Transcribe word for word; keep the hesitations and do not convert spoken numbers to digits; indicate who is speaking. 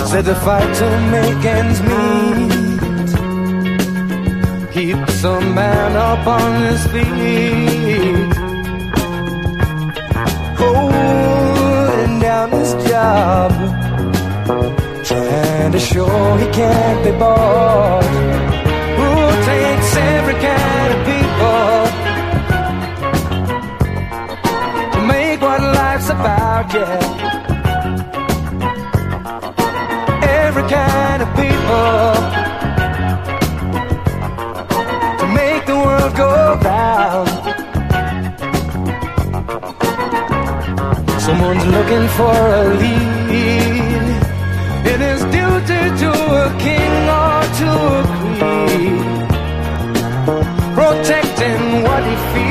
Speaker 1: Said to fight to make ends meet, keeps a man up on his feet, holding down his job, trying to show he can't be bought. Who takes every kind of people to make what life's about, yeah. Every kind of people to make the world go round. Someone's looking for a lead. It is duty to a king or to a queen, protecting what he feels.